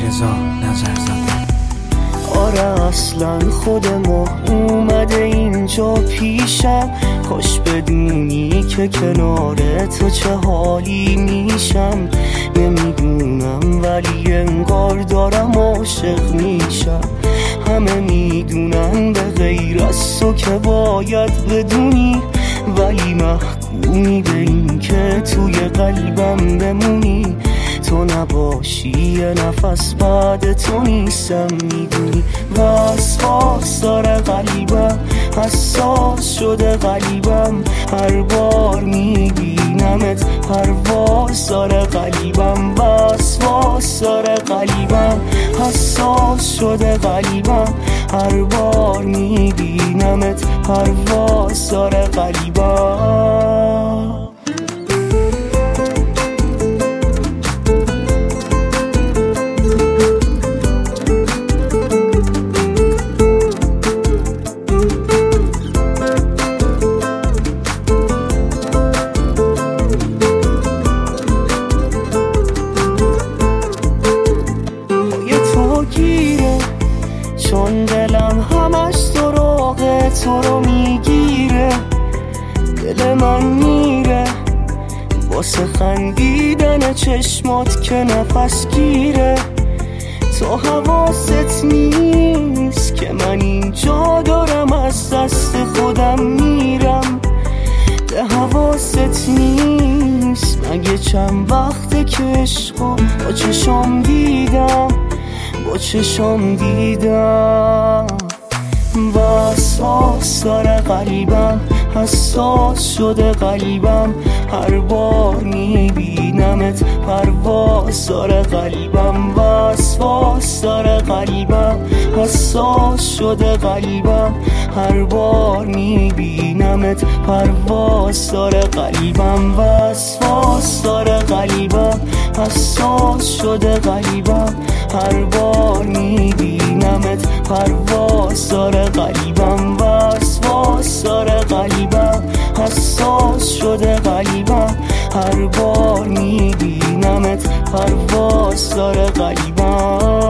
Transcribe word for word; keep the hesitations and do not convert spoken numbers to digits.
علیرضا نظرزاده. آره اصلا خود ما اومده اینجا پیشم، کاش بدونی که کنار تو چه حالی میشم. نمیدونم ولی انگار دارم عاشق میشم. همه میدونن به غیر از تو که باید بدونی، ولی محکومی به این که توی قلبم بمونی. تو نباشی یه نفس بعد تو نیستم میدونی. وسواس داره قلبم، حساس شده قلبم، هر بار میبینمت پرواز داره قلبم. وسواس داره قلبم، حساس شده قلبم، هر بار میبینمت پرواز داره قلبم. چون دلم همش سراغ تو رو میگیره، دل من میره واسه خندیدن چشمات که نفس گیره. تو حواست نیست که من اینجا دارم از دست خودم میرم. ده حواست نیست مگه چند وقته که عشقو با چشام دیدم، با چشام دیدم. وسواس داره قلبم، حساس شده قلبم، هر بار میبینمت پرواز داره قلبم. وسواس داره قلبم، حساس شده قلبم، هر بار میبینمت پرواز داره قلبم. وسواس داره قلبم، حساس شده قلبم، هر بار میبینمت پرواز داره قلبم. وسواس داره قلبم، حساس شده قلبم، هر بار میبینمت پرواز داره قلبم.